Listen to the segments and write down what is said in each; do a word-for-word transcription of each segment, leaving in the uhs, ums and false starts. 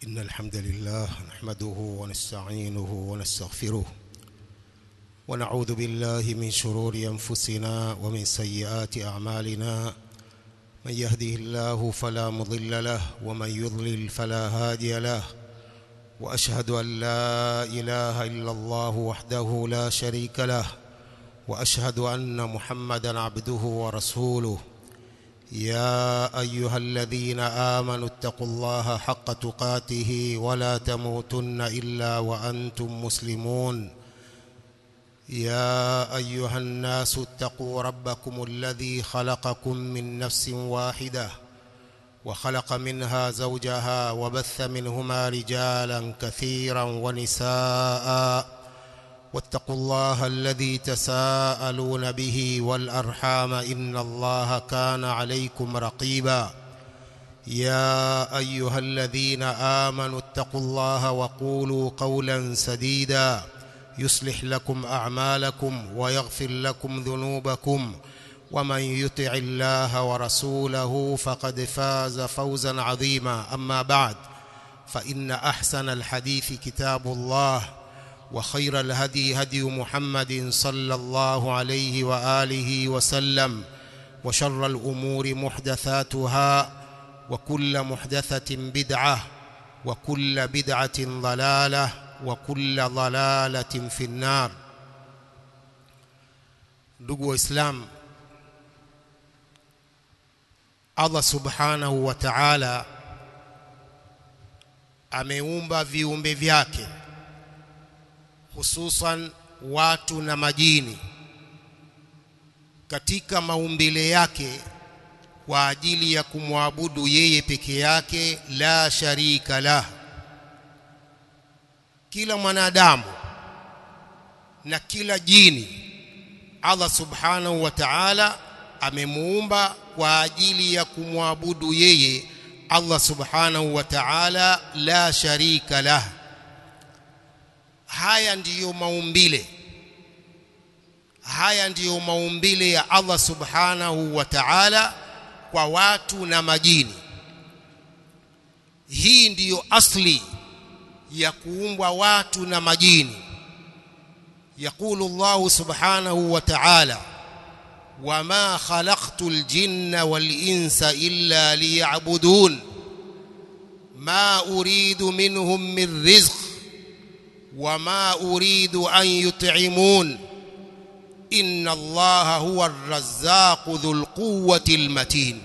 إن الحمد لله نحمده ونستعينه ونستغفره ونعوذ بالله من شرور أنفسنا ومن سيئات أعمالنا من يهده الله فلا مضل له ومن يضلل فلا هادي له وأشهد أن لا إله إلا الله وحده لا شريك له وأشهد أن محمدا عبده ورسوله يا أيها الذين آمنوا اتقوا الله حق تقاته ولا تموتن إلا وأنتم مسلمون يا أيها الناس اتقوا ربكم الذي خلقكم من نفس واحدة وخلق منها زوجها وبث منهما رجالا كثيرا ونساء واتقوا الله الذي تساءلون به والأرحام إن الله كان عليكم رقيبا يا أيها الذين آمنوا اتقوا الله وقولوا قولا سديدا يصلح لكم أعمالكم ويغفر لكم ذنوبكم ومن يطع الله ورسوله فقد فاز فوزا عظيما أما بعد فإن أحسن الحديث كتاب الله وخير الهدي هدي محمد صلى الله عليه وآله وسلم وشر الأمور محدثاتها وكل محدثة بدعة وكل بدعة ضلالة وكل ضلالة في النار. ndugu waislamu, Allah subhanahu wa ta'ala ameumba viumbe vyake hususan watu na majini katika maumbile yake kwa ajili ya kumwabudu yeye peke yake la sharika lah. Kila mwanadamu na kila jini Allah subhanahu wa ta'ala amemuumba kwa ajili ya kumwabudu yeye Allah subhanahu wa ta'ala la sharika lah. Haya ndiyo maumbile haya ndiyo maumbile ya Allah subhanahu wa ta'ala kwa watu na majini. Hii ndiyo asli ya kuumbwa watu na majini. Yaqulu Allah subhanahu wa ta'ala wama khalaqtul jinna wal insa illa liya'budun ma uridu minhum min rizq وما أريد أن يطعمون إن الله هو الرزاق ذو القوة المتين.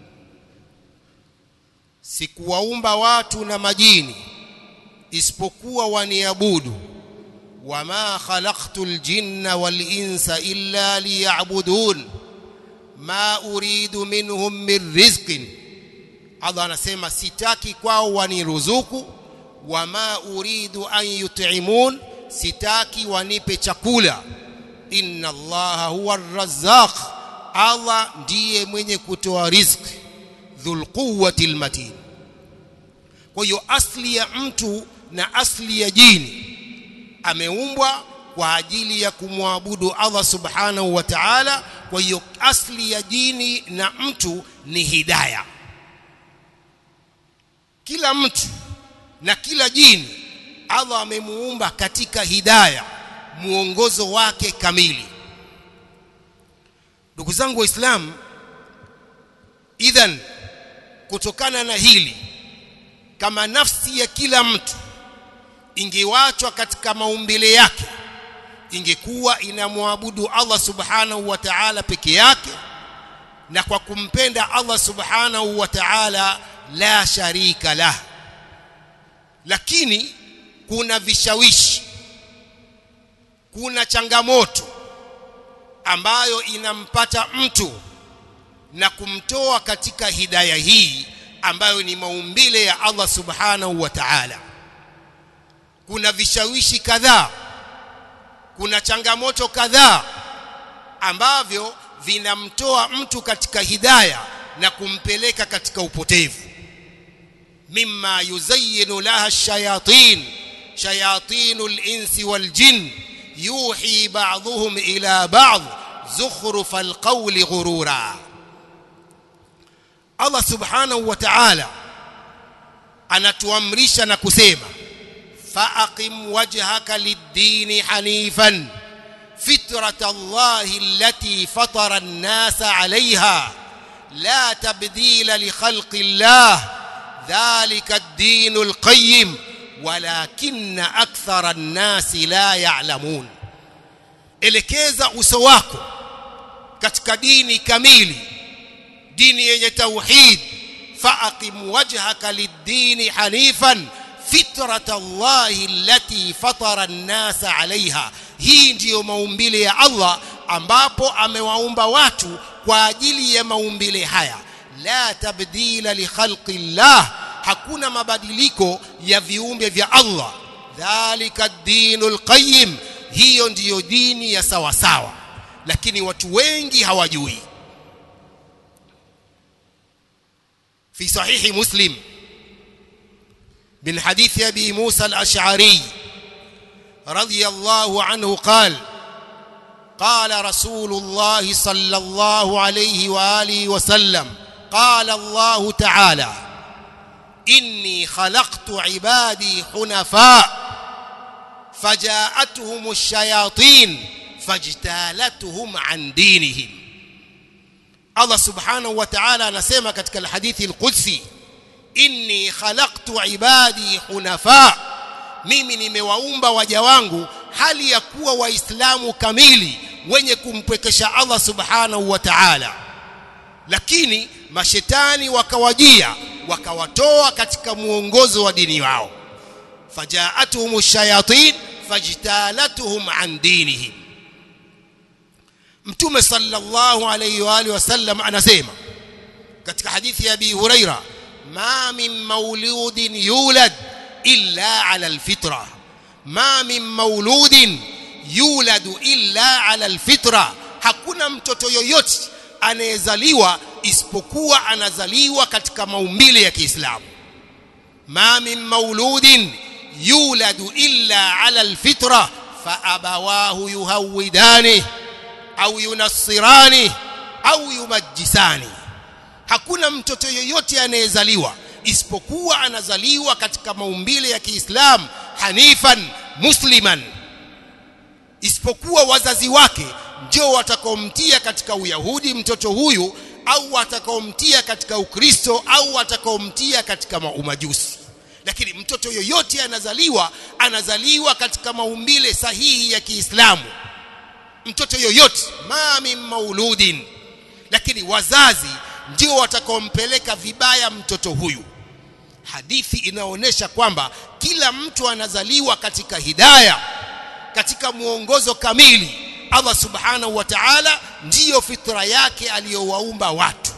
Sikuwaumba watu na majini isipokuwa waniabudu. Wama khalaqtul jinna wal insa illa liya'budun ma uridu minhum min rizqin. Allah anasema sitaki kwao waniruzuku, wama uridu an yut'imun, sitaki wanipe chakula. Inna Allaha huwa ar-razzaq, Allah ndiye mwenye kutoa riziki, dhul quwwati al-matin. Kwa hiyo asli ya mtu na asli ya jini ameumbwa kwa ajili ya kumwabudu Allah subhanahu wa ta'ala. Kwa hiyo asli ya jini na mtu ni hidayah. Kila mtu na kila jini Allah amemuumba katika hidayah, muongozo wake kamili. Ndugu zangu waislamu, idhan kutokana na hili, kama nafsi ya kila mtu ingewachwa katika maumbile yake, ingekuwa inamwabudu Allah subhanahu wa ta'ala peke yake na kwa kumpenda Allah subhanahu wa ta'ala la sharika lah. Lakini kuna vishawishi, kuna changamoto ambayo inampata mtu na kumtoa katika hidayah hii ambayo ni maumbile ya Allah subhanahu wa ta'ala. Kuna vishawishi kadhaa, kuna changamoto kadhaa ambavyo vinamtoa mtu katika hidayah na kumpeleka katika upotevu. مما يزين لها الشياطين شياطين الإنس والجن يوحي بعضهم إلى بعض زخرف القول غرورا. Allah subhanahu wa ta'ala anatuamrisha na kusema fa'aqim wajhaka lid-din hanifan fitrata Allahi allati fatara an-nasa 'alayha la tabdila li khalqi Allah dhalika ad-dinul qayyim walakinna akthara an-nasi la ya'lamun. Elekeza uso wako katika dini kamili, dini yenye tauhid. Fa'aqim wajhaka lid-din hanifan fitrata Allahi allati fatara an-nasa 'alayha. Hii ndiyo maumbile ya Allah ambapo amewaumba watu kwa ajili ya maumbile haya. La tabdila li khalqi Allah, hakuna mabadiliko ya viumbe vya Allah. Dhalika ad-dinul qayyim, hiyo ndiyo dini ya sawa sawa, lakini watu wengi hawajui. في صحيح مسلم من حديث أبي موسى الأشعري رضي الله عنه قال قال رسول الله صلى الله عليه وآله وسلم قال الله تعالى إني خلقت عبادي حنفاء فجاءتهم الشياطين فاجتالتهم عن دينهم. Allah subhanahu wa ta'ala anasema katika al-hadithi al-qudsi, inni khalaqtu ibadi hunafa, mimi nimewaumba waja wangu hali ya kuwa waislamu kamili wenye kumpwekesha Allah subhanahu wa ta'ala, lakini mashetani wakawajia wakawatoa katika muongozo wa dini wao. Fajaatuhum shayatin fajtalatuhum an dinihim. Mtume sallallahu alayhi wa alihi wasallam anasema katika hadithi ya Abi Huraira, ma min mauludin yulad illa ala alfitra, ma min mauludin yuladu illa ala alfitra, hakuna mtoto yoyote anayezaliwa isipokuwa anazaliwa katika maumbile ya Kiislamu. Ma min mauludin yuladu illa ala alfitra fa abawahu yuhawidani au yunassirani au yumajjisani. Hakuna mtoto yoyote anayezaliwa isipokuwa anazaliwa katika maumbile ya Kiislamu, hanifan musliman, isipokuwa wazazi wake ndio watakaomtia katika Uyahudi mtoto huyu, au watakaomtia katika Ukristo, au watakaomtia katika umajusi. Lakini mtoto yoyote anazaliwa anazaliwa katika maumbile sahihi ya Kiislamu, mtoto yoyote, ma min mauludin. Lakini wazazi ndio watakaompeleka vibaya mtoto huyu. Hadithi inaonyesha kwamba kila mtu anazaliwa katika hidayah, katika muongozo kamili. Allah subhanahu wa ta'ala ndiyo fitra yake aliyowaumba watu.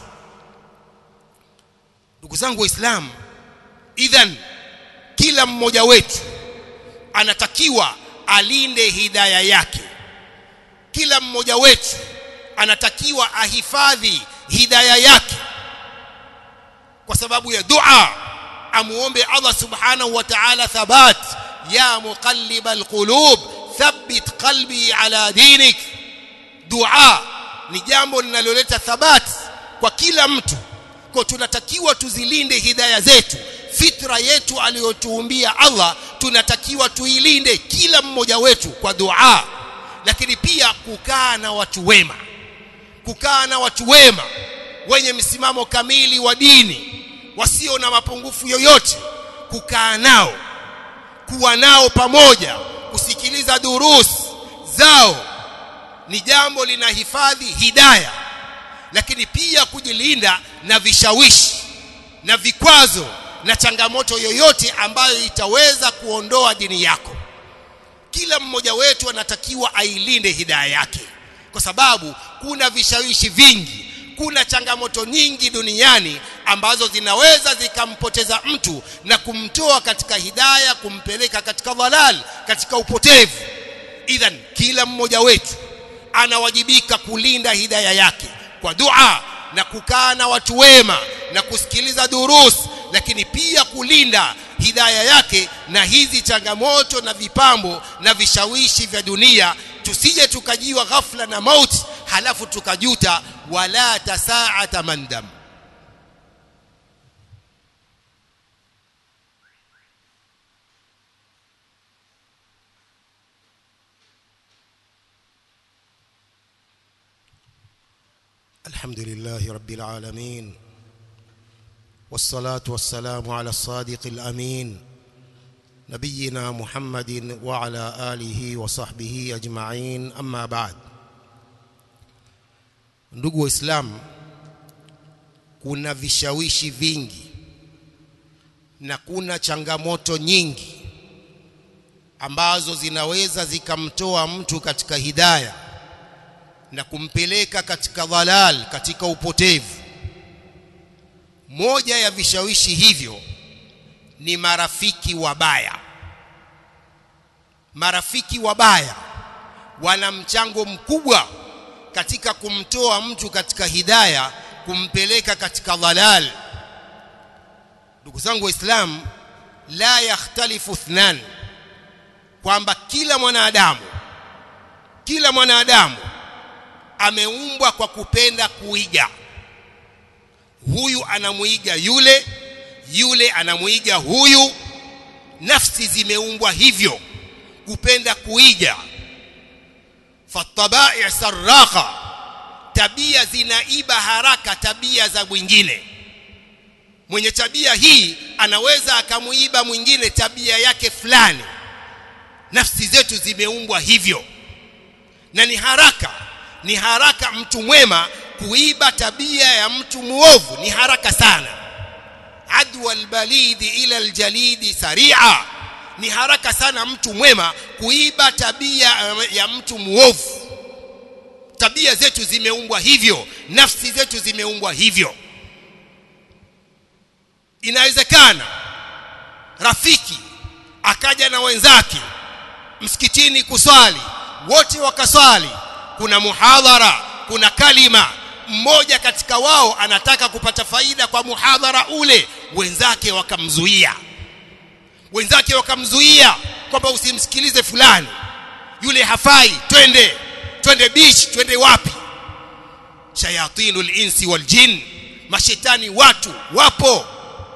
Ndugu zangu Waislamu, idhan kila mmoja wetu anatakiwa alinde hidayah yake. Kila mmoja wetu anatakiwa ahifadhi hidayah yake, kwa sababu ya dua. Amuombe Allah subhanahu wa ta'ala thabat, ya muqallibal qulub thabbit qalbi ala dinik. Dua ni jambo linaloleta thabat kwa kila mtu. Kwa tunatakiwa tuzilinde hidayah zetu, fitra yetu aliyotuumbia Allah tunatakiwa tuilinde kila mmoja wetu kwa dua. Lakini pia kukaa na watu wema, kukaa na watu wema wenye msimamo kamili wa dini, wasio na mapungufu yoyote, kukaa nao, kuwa nao pamoja, kusikiliza durus zao, ni jambo linahifadhi hidayah. Lakini pia kujilinda na vishawishi na vikwazo na changamoto yoyote ambayo itaweza kuondoa dini yako. Kila mmoja wetu anatakiwa ailinde hidayah yake, kwa sababu kuna vishawishi vingi, kuna changamoto nyingi duniani ambazo zinaweza zikampoteza mtu na kumtoa katika hidayah, kumpeleka katika dhalal, katika upotevu. Idhan kila mmoja wetu anawajibika kulinda hidayah yake kwa dua na kukaa na watu wema na kusikiliza durus, lakini pia kulinda hidayah yake na hizi changamoto na vipambo na vishawishi vya dunia. Tusije tukajiwa ghafla na mauti halafu tukajuta, wala ta sa'ata mandam. الحمد لله رب العالمين والصلاة والسلام على الصادق الأمين نبينا محمد وعلى آله وصحبه أجمعين أما بعد. Ndugu Waislamu, kuna vishawishi vingi na kuna changamoto nyingi ambazo zinaweza zikamtoa mtu katika hidayah na kumpeleka katika dhalal, katika upotevu. Moja ya vishawishi hivyo ni marafiki wabaya. Marafiki wabaya wana mchango mkubwa katika kumtoa mtu katika hidayah, kumpeleka katika dhalal. Ndugu zangu Waislamu, la yakhtalifu ithnan, kwamba kila mwanadamu kila mwanadamu ameumbwa kwa kupenda kuiga. Huyu anamuiga yule, yule anamuiga huyu. Nafsi zimeumbwa hivyo, kupenda kuiga. Fatabai' sarraqa, tabia zinaiba haraka tabia za mwingine. Mwenye tabia hii anaweza akamuiba mwingine tabia yake fulani. Nafsi zetu zimeumbwa hivyo, na ni haraka ni haraka mtu mwema kuiba tabia ya mtu muovu, ni haraka sana. Adwa albalidi ila aljalidi sari'a, ni haraka sana mtu mwema kuiba tabia ya mtu muovu. Tabia zetu zimeumbwa hivyo, nafsi zetu zimeumbwa hivyo. Inawezekana rafiki akaja na wenzake msikitini kuswali, wote wakaswali, kuna muhadhara, kuna kalima, mmoja katika wao anataka kupata faida kwa muhadhara ule, wenzake wakamzuia. Wenzake wakamzuia kwamba usimsikilize fulani, yule hafai, twende twende beach, twende wapi. Shayatinul insi wal jin, mashetani watu wapo.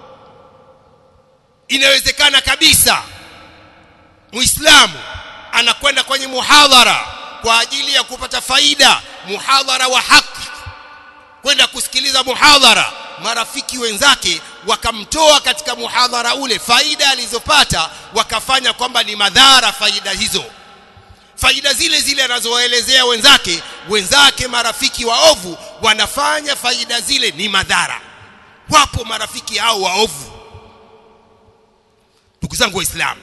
Inawezekana kabisa Muislamu anakwenda kwenye muhadhara kwa ajili ya kupata faida, muhadhara wa haki, kwenda kusikiliza muhadhara, marafiki wenzake wakamtoa katika muhadhara ule, faida alizopata wakafanya kwamba ni madhara faida hizo. Faida zile zile anazowaelezea wenzake, wenzake marafiki waovu wanafanya faida zile ni madhara. Wapo marafiki hao waovu. Ndugu zangu Waislamu,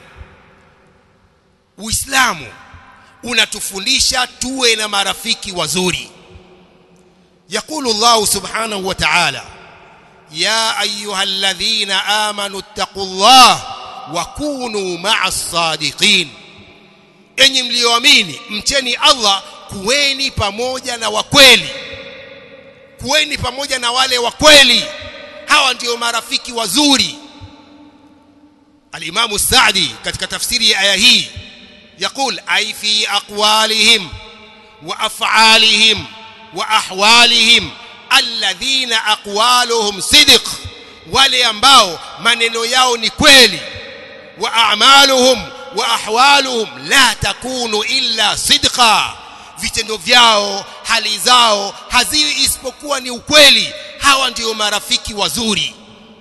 Uislamu unatufundisha tuwe na marafiki wazuri. Yaqulu Allah subhanahu wa ta'ala, ya ayyuhalladhina amanu ittaqullaha wa kunu ma'as sadiqin, enyi mlioamini mcheni Allah, kuweni pamoja na wakweli. Kuweni pamoja na wale wakweli, hawa ndio marafiki wazuri. Al-Imam Sa'di katika tafsiri ya aya hii يقول أي في أقوالهم وأفعالهم وأحوالهم الذين أقوالهم صدق, wale ambao maneno yao ni kweli, wa a'maluhum wa ahwaluhum la takunu illa sidqa, vitendo vyao, hali zao haziwi isipokuwa ni ukweli. Hawa ndio marafiki wazuri.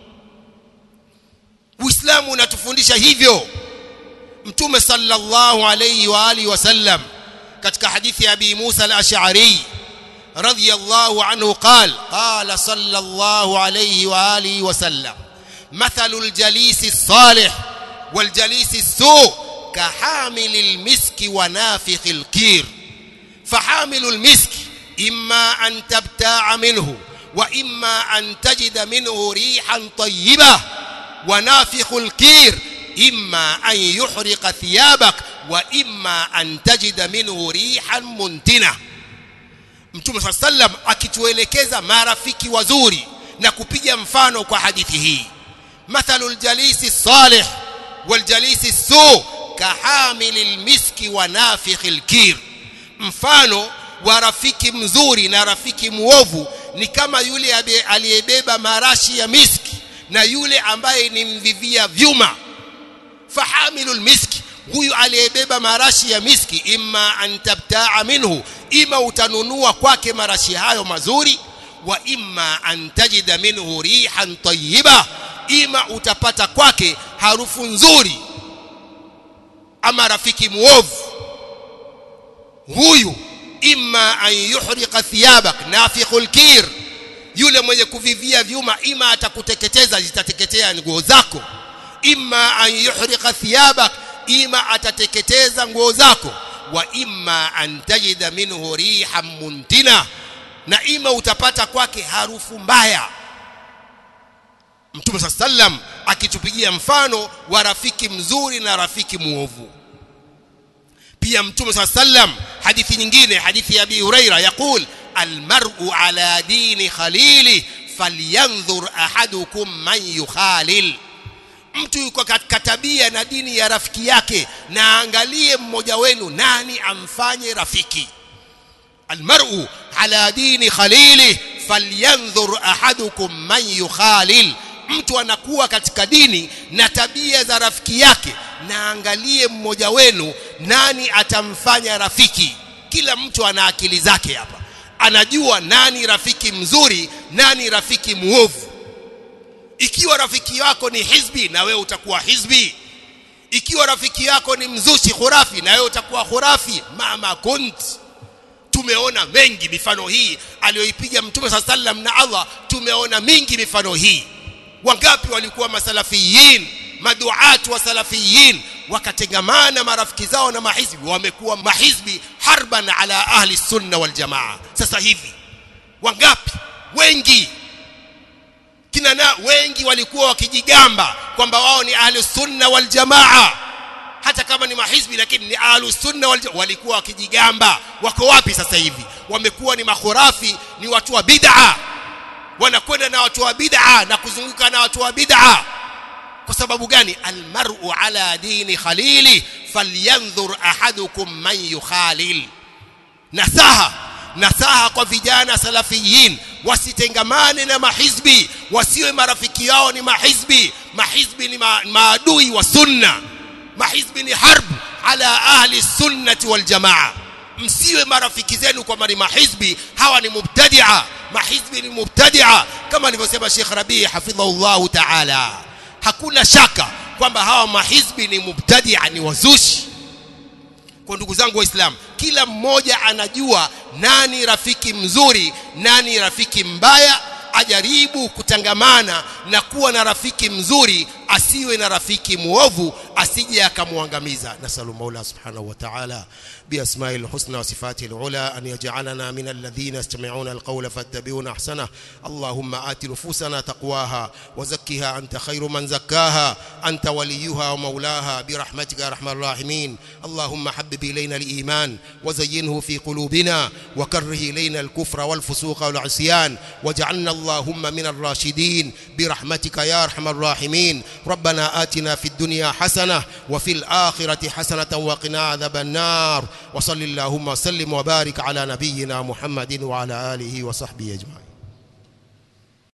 Uislamu unatufundisha hivyo. Mtume sallallahu alayhi wa alihi wasallam katika hadithi ya Abi Musa al-Ash'ari radhiyallahu anhu qala qala sallallahu alayhi wa alihi wasallam, mathalul jalisi as-salih wal jalisi as-su' kahamilil miski wa nafikhil kir, fahamilul miski imma an tabta'a minhu wa imma an tajida minhu rihan tayyibah, wa nafikhul kir imma an yuhriqa thiyabak wa imma an tajida minhu rihan muntina. Mtume sallallahu alayhi wasallam akituelekeza marafiki wazuri na kupiga mfano kwa hadithi hii, mathalul jalisi salih wal jalisi su kahamilil miski wa nafikhil kir, mfano wa rafiki mzuri na rafiki muovu ni kama yule aliyebeba marashi ya miski na yule ambaye ni mvivia vyuma. Fahamilul miski, huyu aliyebeba marashi ya miski, imma an tabta'a minhu, ima utanunua kwake marashi hayo mazuri, wa imma an tajida minhu rihan tayyiba, ima utapata kwake harufu nzuri. Ama rafiki muovu huyu, imma an yuhriqa thiyabak nafikhul kir, yule mwenye kuvivia vyuma, ima atakuteketeza, zitateketea nguo zako. Imma an yuhriqa thiyabak, ima atateketeza nguo zako. Wa imma an tajida minhu rihan muntina, na ima utapata kwake harufu mbaya. Mtume sallam akitupigia mfano wa rafiki mzuri na rafiki muovu. Pia Mtume sallam hadithi nyingine, hadithi ya Abi Huraira, yakul almar'u ala dini khalili falyanzur ahadukum man yukhalil, mtu yuko katika tabia na dini ya rafiki yake, na angalie mmoja wenu nani amfanye rafiki. Almar'u ala dini khalili falyanzur ahadukum man yukhalil, mtu anakuwa katika dini na tabia za rafiki yake, na angalie mmoja wenu nani atamfanya rafiki. Kila mtu ana akili zake hapa, anajua nani rafiki mzuri, nani rafiki muovu. Ikiwa rafiki yako ni hizbi, na wewe utakuwa hizbi. Ikiwa rafiki yako ni mzushi khurafi, na wewe utakuwa khurafi. Mama kunt. Tumeona mengi mifano hii aliyoipiga Mtume sallam na Allah, tumeona mingi mifano hii. Wangapi walikuwa masalafiyin, maduat wa salafiyin, wakatengamana marafiki zao na mahizbi, wamekuwa mahizbi harban ala ahli sunna wal jamaa. Sasa hivi wangapi? Wengi. Kina na wengi walikuwa wakijigamba kwamba wao ni ahli sunna wal jamaa, hata kama ni mahizbi lakini ni ahli sunna wal jamaa, walikuwa wakijigamba. Wako wapi sasa hivi? Wamekuwa ni makhurafi, ni watu wa bid'a, wanakwenda na watu wa bid'a na kuzunguka na watu wa bid'a. Kwa sababu gani? Almar'u ala dini khalili falyanzur ahadukum man yukhalil. Nasaha nasaha kwa vijana salafiyin, wasitengamane na mahizbi, wasiwe marafiki yao ni mahizbi. Mahizbi ni ma, maadui wa sunna. Mahizbi ni harb ala ahli sunnati wal jamaa. Msiwe marafiki zenu kwa mari mahizbi, hawa ni mubtadi'a. Mahizbi ni mubtadi'a, kama alivyosema Sheikh Rabi hafidhahullah ta'ala. Hakuna shaka kwamba hawa mahizbi ni mubtadi'a, ni wazushi. Kwa ndugu zangu waislamu, kila mmoja anajua nani rafiki mzuri, nani rafiki mbaya. Ajaribu kutangamana na kuwa na rafiki mzuri, asiwe na rafiki muovu, asije akamwangamiza. Nasallu Mola subhanahu wa ta'ala bi asma'il husna wa sifatil ula an yaj'alana min alladhina yastami'una alqawla fattabi'una ahsana. Allahumma ati nufusana taqwaha wa zakkiha anta khayru man zakkaha anta waliyuha wa mawlaha bi rahmatika arhamar rahimin. Allahumma habbib ilayna al-iman wa zayyinhu fi qulubina wa karrih ilayna al-kufra wal fusuqa wal 'isyan waj'alna اللهم من الراشدين برحمتك يا أرحم الراحمين. ربنا آتنا في الدنيا حسنة وفي الآخرة حسنة وقنا عذاب النار. وصل اللهم وسلم وبارك على نبينا محمد وعلى آله وصحبه أجمعين.